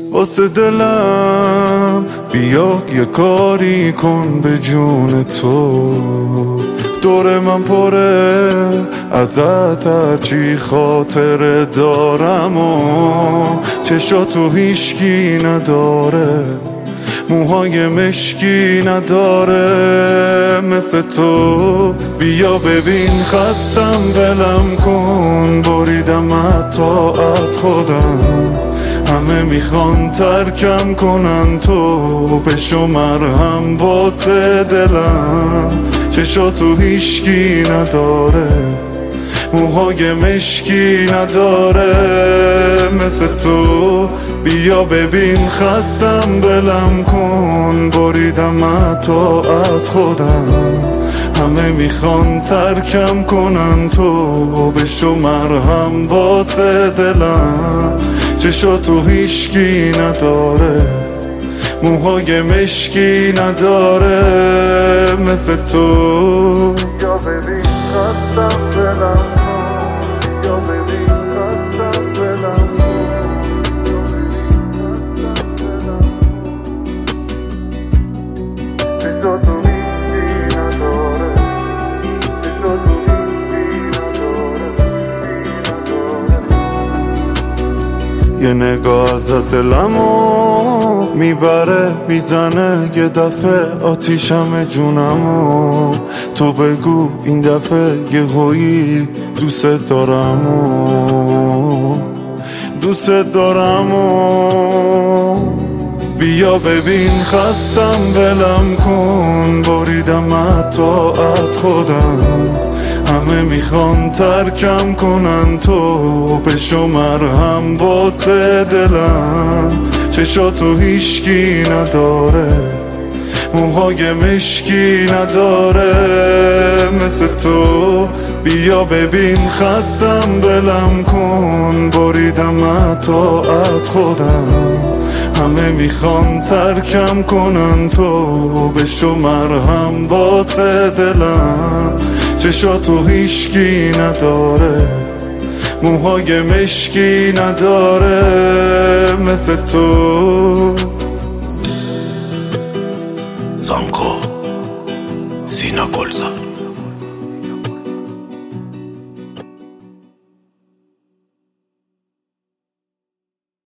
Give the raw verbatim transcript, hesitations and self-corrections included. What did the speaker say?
واسه دلم بیا یه کاری کن به جون تو. دور من پره ازت هرچی خاطره دارم و چشاتو هیشکی نداره، موهای مشکی نداره مثل تو. بیا ببین خستم ولم کن، بریدم حتی از خودم. همه میخوان ترکم کنن تو، بشو مرهم واسه دلم. چشاتو هیشکی نداره، موهای مشکی نداره مثل تو. بیا ببین خستم ولم کن، بریدم حتی از خودم. همه میخوان ترکم کنن تو، بشو مرهم واسه دلم. چشاتو هیشکی نداره، موهای مشکی نداره مثل تو. بیا ببین خستم ولم کن، بیا ببین خستم ولم کن. چشاتو هیچی نداره، چشاتو هیچی نداره. یه نگاه ازت دلمو میبره میزنه، یه دفعه آتیشم جونمو. تو بگو این دفعه یه هویی دوست دارمو، دوست دارمو. بیا ببین خستم ولم کن، بریدم حتی از خودم. همه میخوان ترکم کنن تو، بشو مرهم واسه دلم. چشاتو هیشکی نداره، موهای مشکی نداره مثل تو. بیا ببین خستم ولم کن، بریدم حتی از خودم. همه میخوان ترکم کنن تو، بشو مرهم واسه دلم. چشاتو هیشکی نداره، موهای مشکی نداره مثل تو. زانکو سینا گلزار.